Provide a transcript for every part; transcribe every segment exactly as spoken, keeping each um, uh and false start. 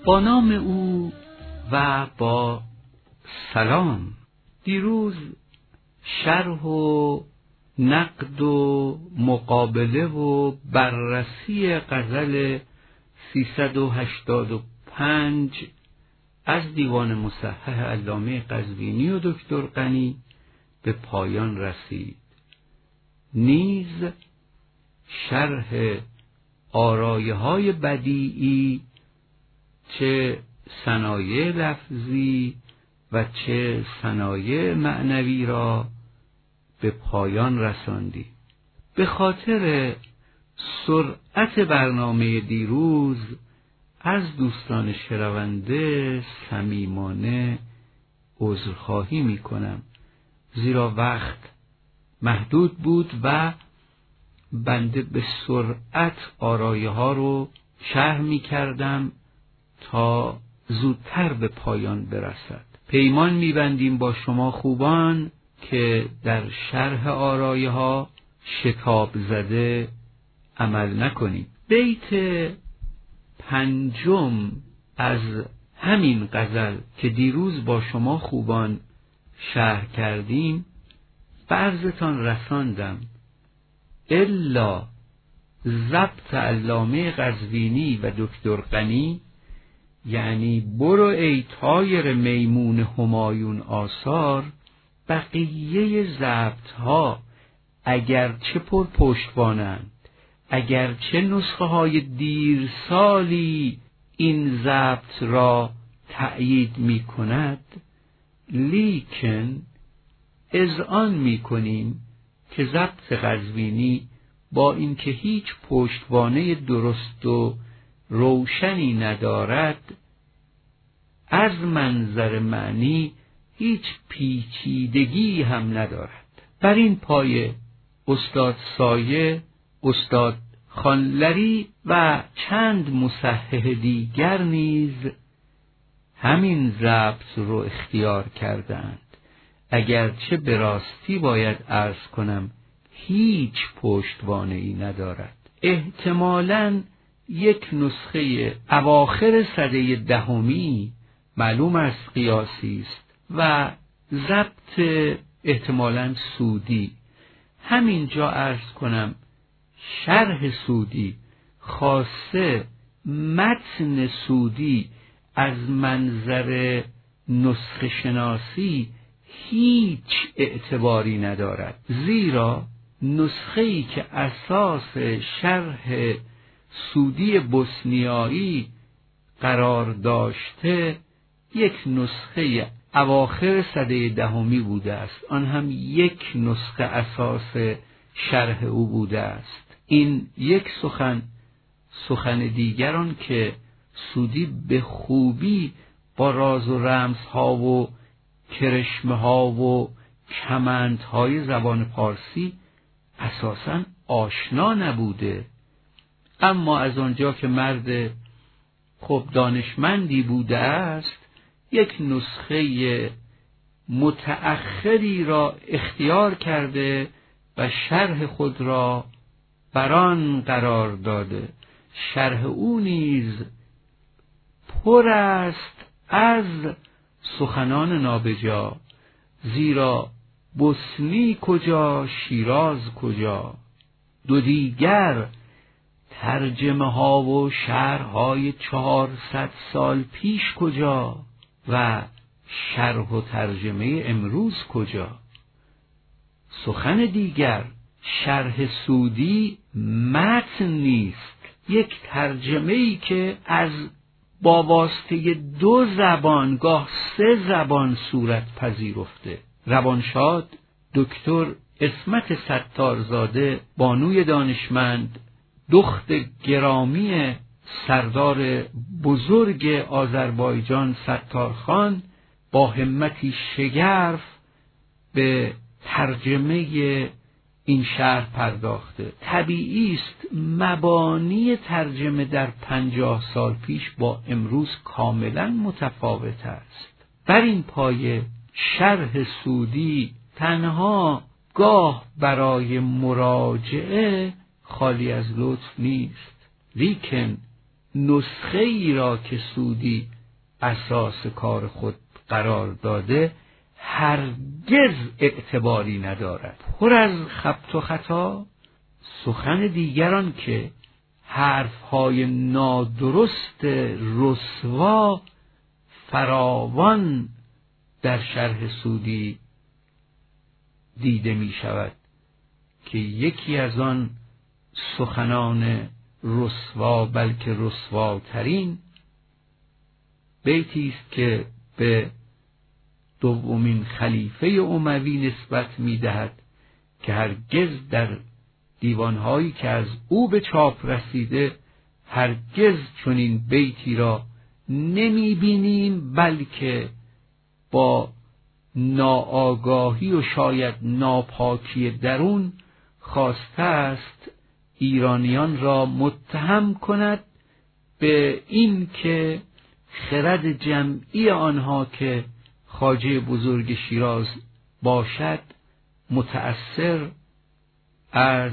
با نام او و با سلام. دیروز شرح و نقد و مقابله و بررسی غزل سیصد و هشتاد و پنج از دیوان مصحح علامه قزوینی و دکتر غنی به پایان رسید. نیز شرح آرایه‌های بدیعی، چه صنایع لفظی و چه صنایع معنوی را به پایان رساندیم. به خاطر سرعت برنامه دیروز از دوستان شنونده صمیمانه عذرخواهی می کنم، زیرا وقت محدود بود و بنده به سرعت آرایه ها رو شرح می کردم تا زودتر به پایان برسد. پیمان می بندیم با شما خوبان که در شرح آرایه ها شتاب زده عمل نکنیم. بیت پنجم از همین غزل که دیروز با شما خوبان شرح کردیم به عرضتان رساندم. الا ضبط علامه قزوینی و دکتر غنی، یعنی برو ای طایر میمون همایون آثار، بقیه ضبط ها اگرچه پر پشتوانند، اگرچه نسخه های دیر سالی این ضبط را تأیید می کند، لیکن اذعان می کنیم که ضبط قزوینی با اینکه هیچ پشتوانه درست و روشنی ندارد، از منظر معنی هیچ پیچیدگی هم ندارد. بر این پایه استاد سایه، استاد خانلری و چند مصحح دیگر نیز همین ضبط رو اختیار کردند، اگرچه به راستی باید عرض کنم هیچ پشتوانه‌ای ندارد. احتمالاً یک نسخه اواخر سده دهمی معلوم است قیاسی است و ضبط احتمالاً سودی. همینجا عرض کنم شرح سودی، خاصه متن سودی، از منظر نسخه شناسی هیچ اعتباری ندارد، زیرا نسخه‌ای که اساس شرح سودی بوسنیایی قرار داشته یک نسخه اواخر سده دهمی بوده است، آن هم یک نسخه اساس شرح او بوده است. این یک سخن. سخن دیگران که سودی به خوبی با راز و رمزها و کرشمه ها و کمندهای زبان پارسی اساساً آشنا نبوده، اما از آنجا که مرد خب دانشمندی بوده است، یک نسخه متأخری را اختیار کرده و شرح خود را بران قرار داده. شرح او نیز پر است از سخنان نابجا، زیرا بوسنی کجا شیراز کجا، دو دیگر ترجمه ها و شرح های چهارصد سال پیش کجا و شرح و ترجمه امروز کجا. سخن دیگر، شرح سودی متن نیست، یک ترجمه‌ای که از با واسطه دو زبان گاه سه زبان صورت پذیرفته. روانشاد دکتر عصمت ستارزاده، بانوی دانشمند، دخت گرامی سردار بزرگ آذربایجان ستارخان، با همتی شگرف به ترجمه این شرح پرداخته. طبیعی است مبانی ترجمه در پنجاه سال پیش با امروز کاملا متفاوت است. بر این پایه شرح سودی تنها گاه برای مراجعه خالی از لطف نیست، لیکن نسخه ای را که سودی اساس کار خود قرار داده هرگز اعتباری ندارد. پر از خبط و خطا، سخن دیگران که حرفهای نادرست رسوا فراوان در شرح سودی دیده می شود که یکی از آن سخنان رسوا بلکه رسواترین بیتی است که به دومین خلیفه اموی نسبت می دهد که هرگز در دیوانهایی که از او به چاپ رسیده هرگز چنین بیتی را نمی بینیم، بلکه با ناآگاهی و شاید ناپاکی درون خواسته است ایرانیان را متهم کند به این که خرد جمعی آنها که خواجه بزرگ شیراز باشد متأثر از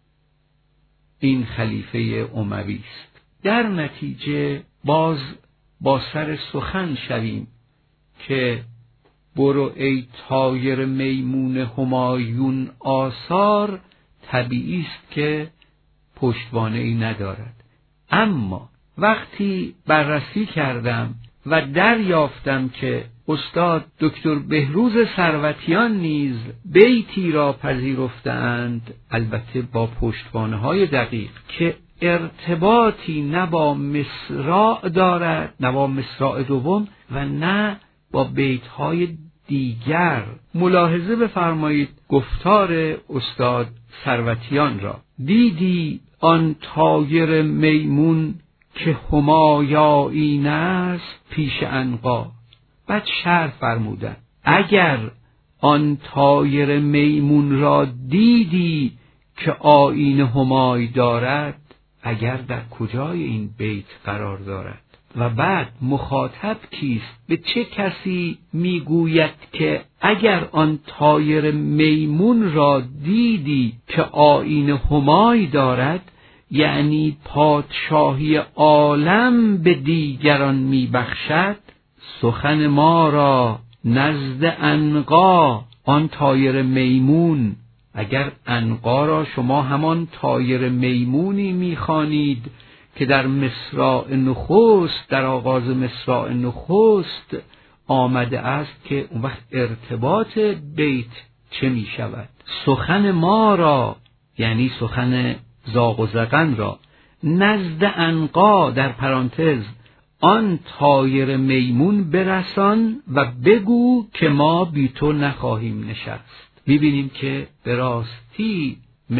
این خلیفه اموی است. در نتیجه باز با سر سخن شویم که برو ای طایر میمون همایون آثار طبیعی است که پشتوانه ای ندارد. اما وقتی بررسی کردم و دریافتم که استاد دکتر بهروز ثروتیان نیز بیتی را پذیرفتند، البته با پشتوانه های دقیق، که ارتباطی نه با مصرع دارد، نه با مصرع دوم و نه با بیت‌های دیگر. ملاحظه بفرمایید گفتار استاد ثروتیان را. دیدی آن طایر میمون که همایایین است پیش عنقا. بعد شرح فرمودن اگر آن طایر میمون را دیدی که آیین همای دارد، اگر در کجای این بیت قرار دارد؟ و بعد مخاطب کیست؟ به چه کسی میگوید که اگر آن طایر میمون را دیدی که آیین همای دارد؟ یعنی پادشاهی عالم به دیگران میبخشد. سخن ما را نزد عنقا، آن طایر میمون، اگر عنقا را شما همان طایر میمونی میخوانید که در مصرع نخست، در آغاز مصرع نخست آمده است، که اون وقت ارتباط بیت چه می شود؟ سخن ما را یعنی سخن زاغ و زغن را نزد عنقا در پرانتز آن طایر میمون برسان و بگو که ما بی تو نخواهیم نشست. می‌بینیم که به راستی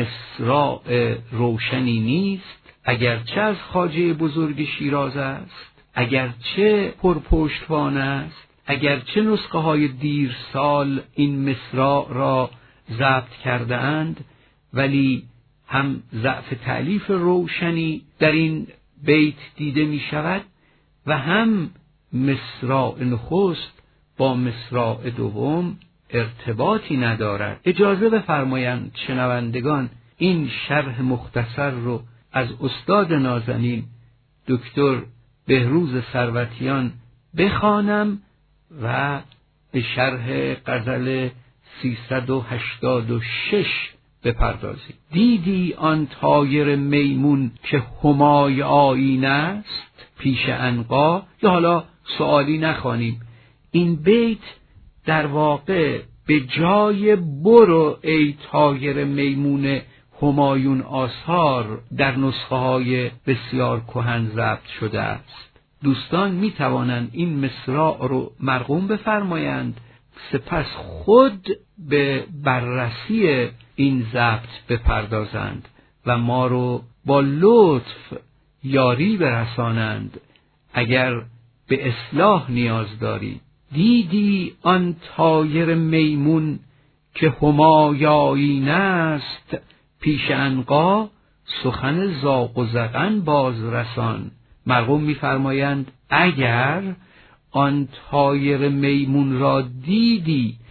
مصرع روشنی نیست، اگرچه از خواجه بزرگ شیراز است، اگرچه پرپشتوانه است، اگرچه نسخه های دیر سال این مصرع را ضبط کرده اند، ولی هم ضعف تألیف روشنی در این بیت دیده می شود و هم مصرع نخست با مصرع دوم ارتباطی ندارد. اجازه بفرمایند شنوندگان این شرح مختصر رو از استاد نازنین دکتر بهروز ثروتیان بخوانم و به شرح غزل سیصد و هشتاد و شش بپردازیم. دیدی آن طایر میمون که همای آیین است پیش عنقا، یا حالا سوالی نخوانیم. این بیت در واقع به جای برو ای طایر میمون همایون آثار در نسخه های بسیار کهن ضبط شده است. دوستان می توانند این مصرع رو مرقوم بفرمایند، سپس خود به بررسی این ضبط بپردازند و ما رو با لطف یاری برسانند اگر به اصلاح نیاز دارید. دیدی آن طایر میمون که همایایین است پیش عنقا، سخن زاغ و زغن باز رسان. مرقوم می‌فرمایند اگر آن طایر میمون را دیدی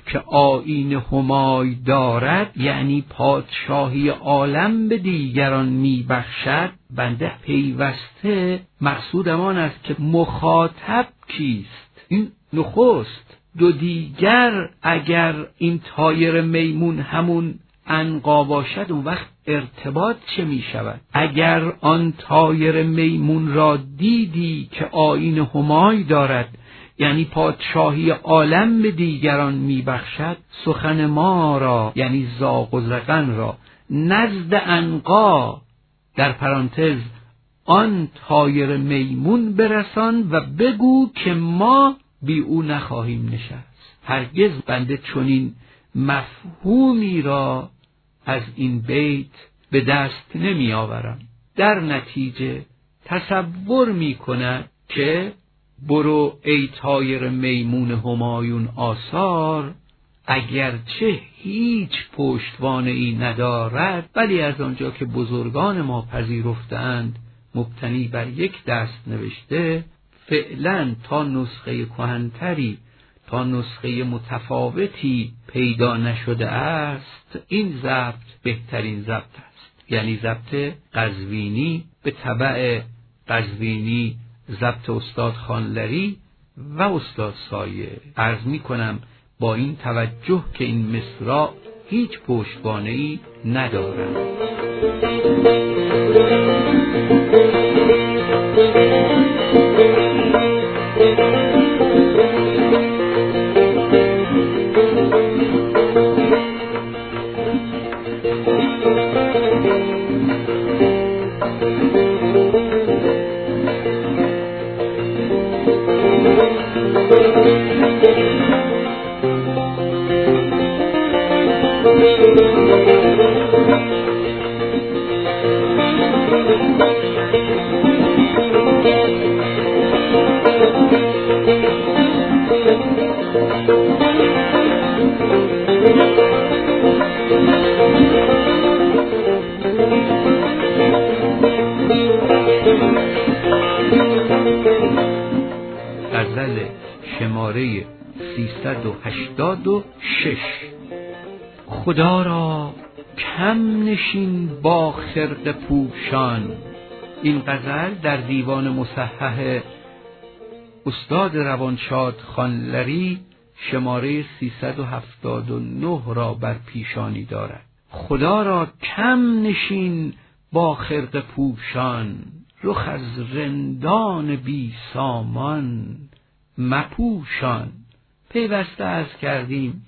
که آیین همای دارد، یعنی پادشاهی عالم به دیگران میبخشد، بنده پیوسته مقصودم آن است که مخاطب کیست؟ این نخست. دو دیگر اگر این طایر میمون همون عنقا باشد، اون وقت ارتباط چه می شود؟ اگر آن طایر میمون را دیدی که آیین همای دارد، یعنی پادشاهی عالم به دیگران می بخشد، سخن ما را یعنی زاغ و زغن را نزد عنقا در پرانتز آن طایر میمون برسان و بگو که ما بی او نخواهیم نشست. هرگز بنده چنین مفهومی را از این بیت به دست نمی آورم. در نتیجه تصور می کند که برو ای طایر میمون همایون آثار، اگرچه هیچ پشتوانه ای ندارد، ولی از آنجا که بزرگان ما پذیرفتند مبتنی بر یک دست نوشته، فعلا تا نسخه کهن‌تری، تا نسخه متفاوتی پیدا نشده است، این ضبط بهترین ضبط است. یعنی ضبط قزوینی، به تبع قزوینی ضبط استاد خانلری و استاد سایه. عرض می کنم با این توجه که این مصرع هیچ پشتوانه‌ای ندارد. غزل شماره سیصد و هشتاد و شش. خدا را کم نشین با خرقه پوشان. این غزل در دیوان مصحح استاد روانشاد خانلری شماره سیصد و هفتاد و نه را بر پیشانی دارد. خدا را کم نشین با خرقه پوشان، رخ از رندان بی سامان مپوشان. پیوسته از کردیم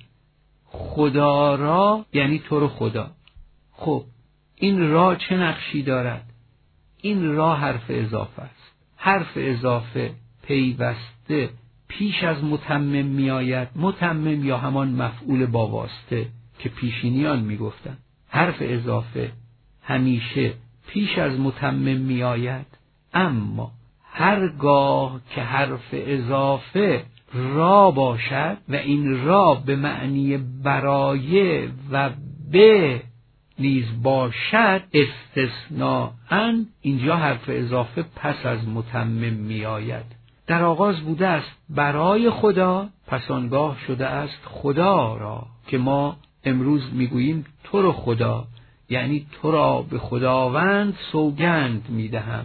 خدا را یعنی تو رو خدا. خب این را چه نقشی دارد؟ این را حرف اضافه است. حرف اضافه پیوسته پیش از متمم می آید. متمم یا همان مفعول با واسطه که پیشینیان می گفتن. حرف اضافه همیشه پیش از متمم می آید، اما هرگاه که حرف اضافه را باشد و این را به معنی برای و به نیز باشد، استثناءً اینجا حرف اضافه پس از متمم می آید. در آغاز بوده است برای خدا، پس آنگاه شده است خدا را، که ما امروز میگوییم تو رو خدا، یعنی تو را به خداوند سوگند میدهم.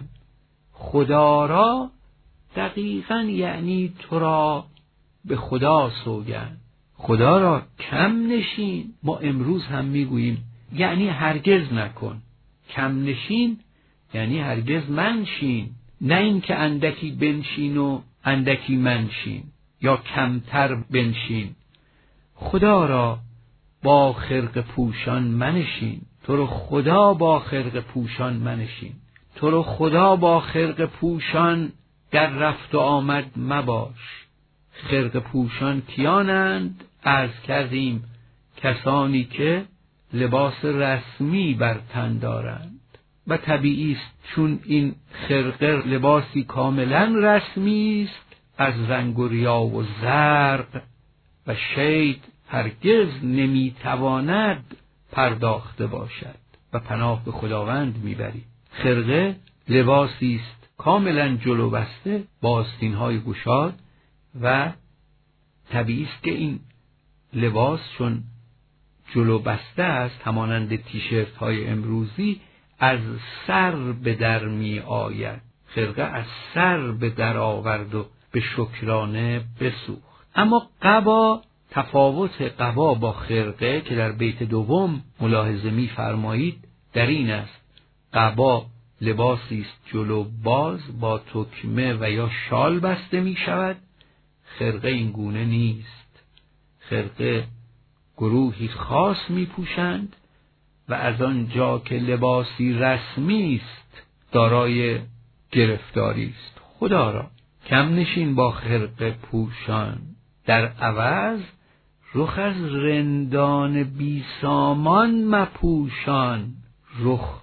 خدا را دقیقاً یعنی تو را به خدا سوگند. خدا را کم نشین ما امروز هم میگوییم، یعنی هرگز نکن. کم نشین یعنی هرگز منشین، نه این که اندکی بنشین و اندکی منشین یا کمتر بنشین. خدا را با خرقه پوشان منشین، تو رو خدا با خرقه پوشان منشین. تو رو خدا با خرقه پوشان در رفت و آمد مباش. خرقه پوشان کیانند؟ عرض کردیم کسانی که لباس رسمی بر تن دارند و طبیعی است چون این خرقه لباسی کاملا رسمی است، از رنگ و ریا و زرق و شید هرگز نمیتواند پرداخته باشد و پناه به خداوند میبری. خرقه لباسی است کاملا جلو بسته با آستین‌های گشاد و طبیعی است که این لباس چون جلو بسته است، همانند تیشرت های امروزی، از سر به در می آید. خرقه از سر به در آورد و به شکرانه بسوخت. اما قبا، تفاوت قبا با خرقه که در بیت دوم ملاحظه می فرمایید در این است: قبا لباسی است جلو باز با تکمه و یا شال بسته می شود، خرقه این گونه نیست. خرقه گروهی خاص می پوشند و از آنجا که لباسی رسمی است دارای گرفتاری است. خدا را کم نشین با خرقه پوشان، در عوض رخ از رندان بی سامان مپوشان. رخ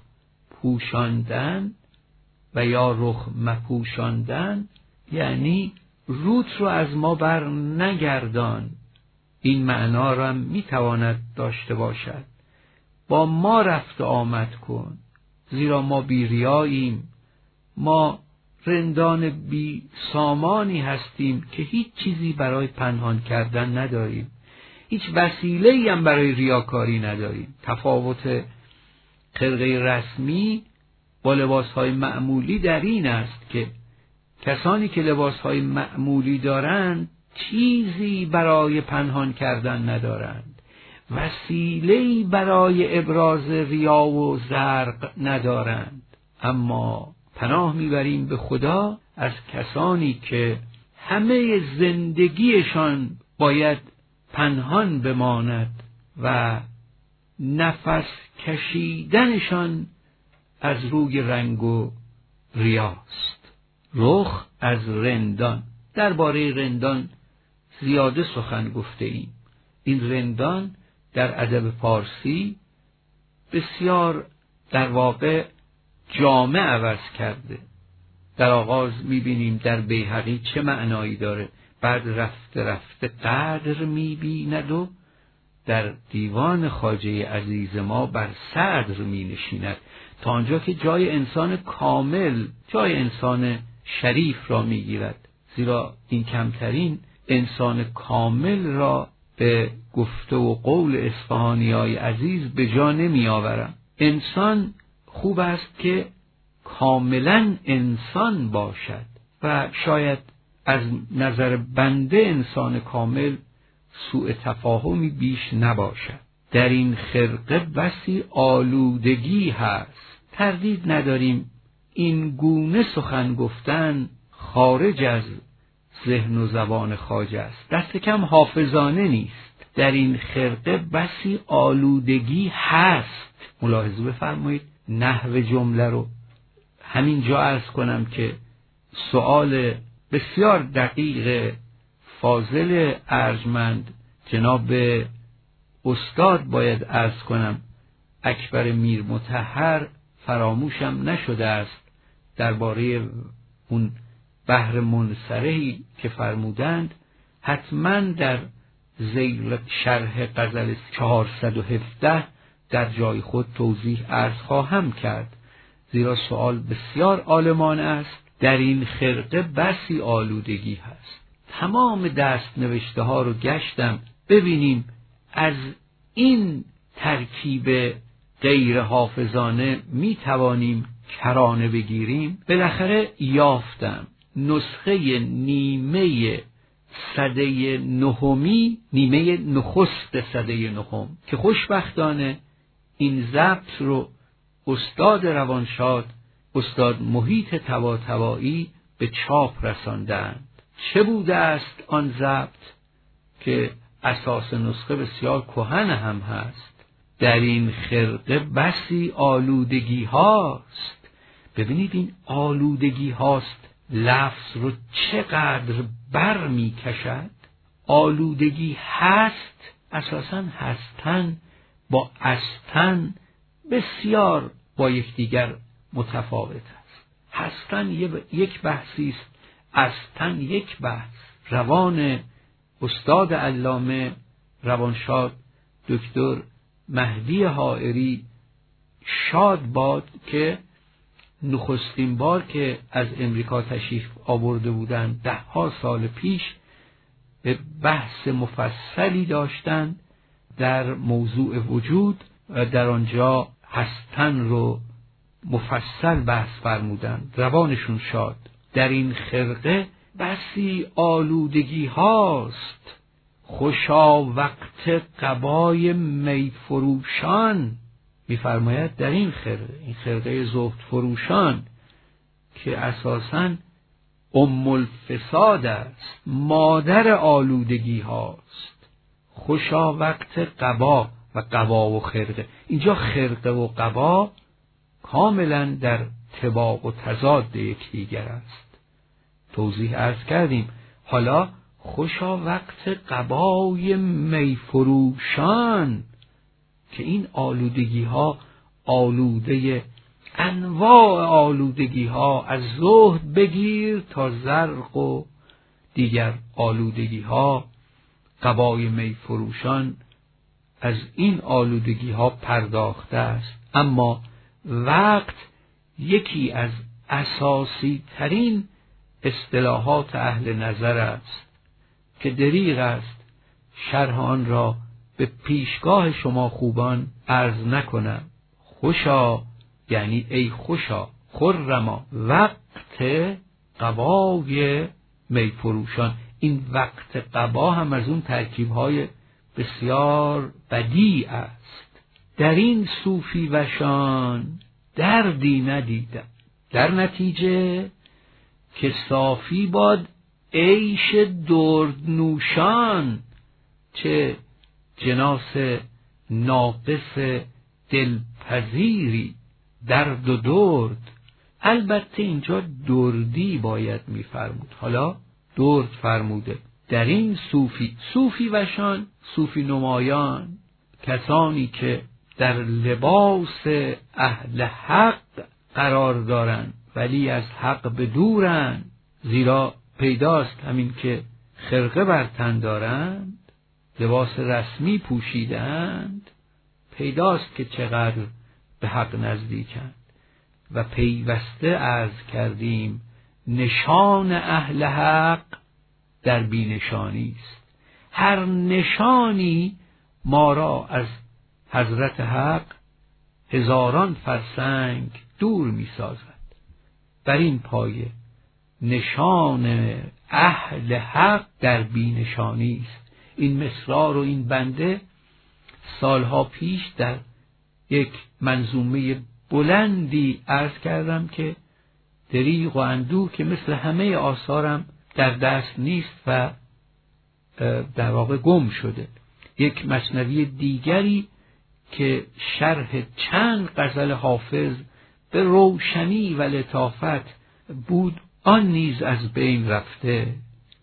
پوشاندن و یا رخ مپوشاندن یعنی روت رو از ما بر نگردان. این معنا را می تواند داشته باشد: با ما رفت آمد کن، زیرا ما بی ریاییم، ما رندان بی سامانی هستیم که هیچ چیزی برای پنهان کردن نداریم، هیچ وسیله‌ای هم برای ریاکاری نداریم. تفاوت خرقه رسمی با لباسهای معمولی در این است که کسانی که لباسهای معمولی دارند چیزی برای پنهان کردن ندارند، وسیله‌ای برای ابراز ریا و زرق ندارند. اما پناه میبریم به خدا از کسانی که همه زندگیشان باید پنهان بماند و نفس کشیدنشان از روی رنگ و ریاست. رخ از رندان. درباره رندان زیاده سخن گفته ایم. این رندان در ادب پارسی بسیار در واقع جامع عوض کرده. در آغاز میبینیم در بیهقی چه معنایی داره، بعد رفته رفته قدر میبیند و در دیوان خواجه عزیز ما بر صدر مینشیند، تا آنجا که جای انسان کامل، جای انسان شریف را میگیرد. زیرا این کمترین انسان کامل را به گفته و قول اصفهانیای عزیز به جا نمی آورم. انسان خوب است که کاملا انسان باشد و شاید از نظر بنده انسان کامل سوء تفاهمی بیش نباشد. در این خرقه بسی آلودگی هست. تردید نداریم این گونه سخن گفتن خارج از ذهن و زبان خواجه است، دست کم حافظانه نیست. در این خرقه بسی آلودگی هست. ملاحظه بفرمایید نحو جمله رو. همین جا عرض کنم که سؤال بسیار دقیق فاضل ارجمند جناب استاد باید عرض کنم اکبر میر مطهر فراموشم نشده است درباره اون بحر منصرحی که فرمودند. حتما در ذیل شرح غزل چهارصد و هفده در جای خود توضیح عرض خواهم کرد، زیرا سؤال بسیار عالمانه است. در این خرقه بسی آلودگی هست. تمام دست نوشته ها رو گشتم ببینیم از این ترکیب غیر حافظانه می توانیم کرانه بگیریم. بالاخره یافتم نسخه نیمه سده نهمی، نیمه نخست سده نهم، که خوشبختانه این ضبط رو استاد روانشاد، استاد محیط طباطبایی به چاپ رساندند. چه بوده است آن ضبط که اساس نسخه بسیار کهن هم هست؟ در این خرقه بسی آلودگی هاست. ببینید این آلودگی هاست لفظ رو چقدر بر می کشد. آلودگی هست اساساً هستن با استن بسیار با یکدیگر متفاوت است. هستن یک بحثی است، استن یک بحث. روان استاد علامه روانشاد دکتر مهدی حائری شاد باد که نخستین بار که از امریکا تشریف آورده بودند ده ها سال پیش بحث مفصلی داشتند در موضوع وجود، در آنجا هستن رو مفصل بحث فرمودند، روانشون شاد. در این خرقه بسی آلودگی هاست، خوشا وقت قبای می فروشان. می‌فرماید در این خرقه، این خرقه زهد فروشان که اساساً ام الفساد است، مادر آلودگی هاست. خوشا وقت قبا و قبا و خرقه، اینجا خرقه و قبا کاملا در طباق و تضاد یکدیگر است. توضیح عرض کردیم. حالا خوشا وقت قبای می فروشان که این آلودگی ها، آلوده انواع آلودگی ها، از زهد بگیر تا زرق و دیگر آلودگی ها، قبای می فروشان از این آلودگی ها پرداخته است. اما وقت یکی از اساسی ترین اصطلاحات اهل نظر است که دریغ است شرح آن را به پیشگاه شما خوبان عرض نکنم. خوشا یعنی ای خوشا، خرما وقت قبای می فروشان. این وقت قبا هم از اون ترکیب‌های بسیار بدیع است. در این صوفی وشان دردی ندیدم، در نتیجه که صافی باد عیش درد نوشان. چه جناس ناقص دلپذیری، درد و درد. البته اینجا دردی باید میفرمود، حالا درد فرموده. در این صوفی، صوفی وشان، صوفی نمایان، کسانی که در لباس اهل حق قرار دارند ولی از حق به دورند. زیرا پیداست همین که خرقه بر تن دارند، لباس رسمی پوشیدند، پیداست که چقدر به حق نزدیکند. و پیوسته عرض کردیم نشان اهل حق در بینشانی است. هر نشانی ما را از حضرت حق هزاران فرسنگ دور می سازد. بر این پایه نشان اهل حق در بینشانی است. این مصرع رو این بنده سالها پیش در یک منظومه بلندی عرض کردم که دریغ و اندوه که مثل همه آثارم در دست نیست و در واقع گم شده. یک مثنوی دیگری که شرح چند غزل حافظ به روشنی و لطافت بود، آن نیز از بین رفته.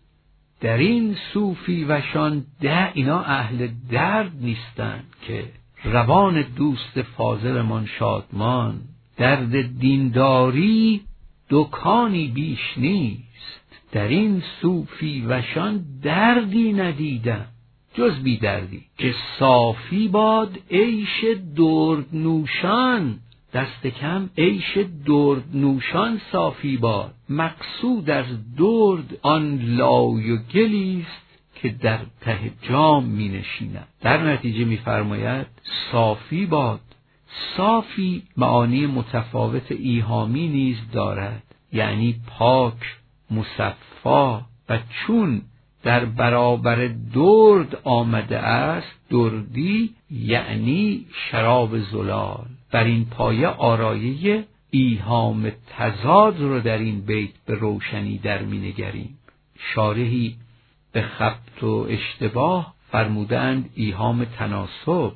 در این صوفی وشان ده، اینا اهل درد نیستند که روان دوست فاضلمان شادمان. درد دینداری دکانی بیش نیست، در این صوفی وشان دردی ندیدم جز بی دردی. که صافی باد عیش درد نوشان، دست کم عیش درد نوشان صافی باد. مقصود از درد آن لای و گلیست که در ته جام می نشیند. در نتیجه می فرماید صافی باد. صافی معانی متفاوت ایهامی نیز دارد، یعنی پاک، مصفا. و چون در برابر درد آمده است، دردی یعنی شراب زلال. بر این پایه آرایه ایهام تضاد رو در این بیت به روشنی در می نگریم. شارحی به خبط و اشتباه فرمودند ایهام تناسب.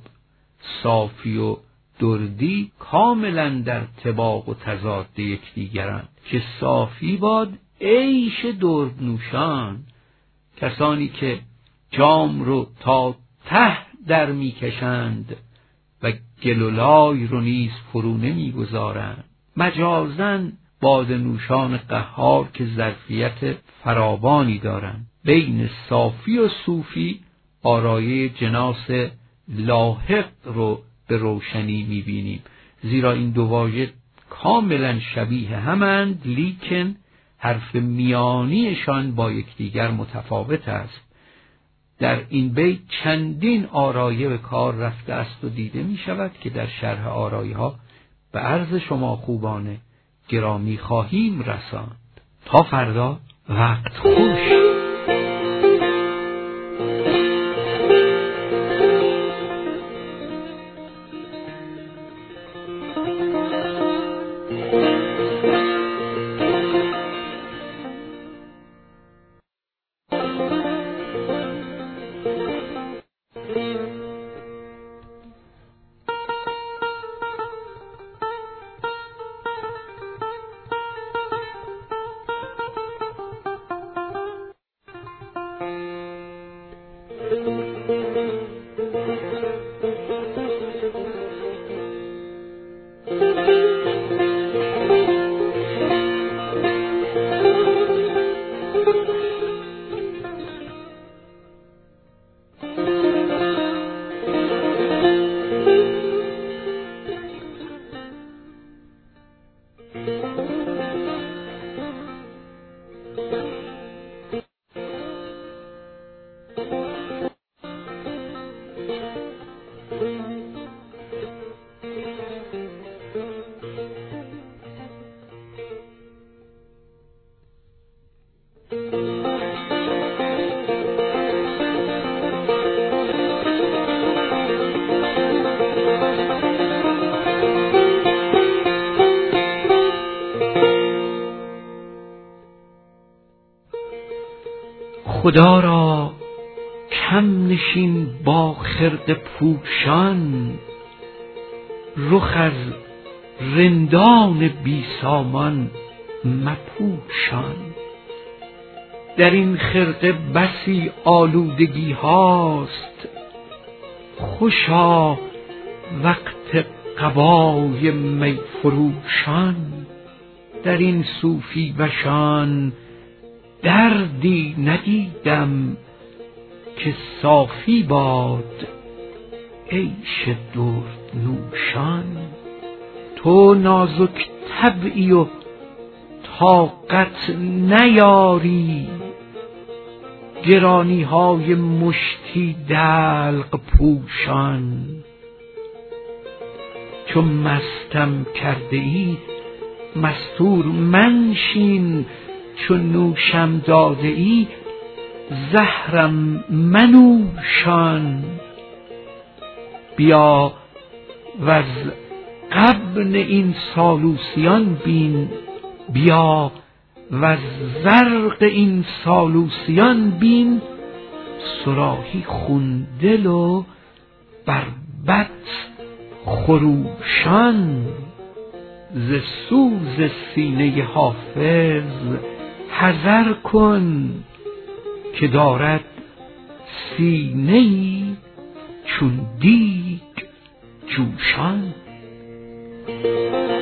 صافی و دردی کاملا در طباق و تضاد یکدیگرند. که صافی باد عیش درد نوشان، کسانی که جام رو تا ته در می کشند و گلولای رو نیز فرو نمی گذارند. مجازن باده نوشان قهار که ظرفیت فراوانی دارند. بین صافی و صوفی آرایه جناس لاحق رو به روشنی می بینیم، زیرا این دو واژه کاملا شبیه همند، لیکن حرف میانیشان با یکدیگر متفاوت است. در این بیت چندین آرایه به کار رفته است و دیده می شود که در شرح آرایه ها به عرض شما خوبان گرامی خواهیم رساند. تا فردا، وقت خوش. خدا را کم نشین با خرقه پوشان، رخ از رندان بی سامان مپوشان. در این خرقه بسی آلودگی هاست، خوشا وقت قبای می فروشان. در این صوفی وشان دردی ندیدم که صافی باد عیش درد نوشان. تو نازک طبعی و طاقت نیاری، گرانی های مشتی دلق پوشان. چون مستم کرده ای مستور منشین، چون نوشم داده ای زهرم منوشان. بیا وز غبن این سالوسیان بین، بیا وز زرق این سالوسیان بین. صراحی خون دل و بربط خروشان. ز سوز سینه حافظ حذر کن، که دارد سینه‌ای چون دیگ جوشان.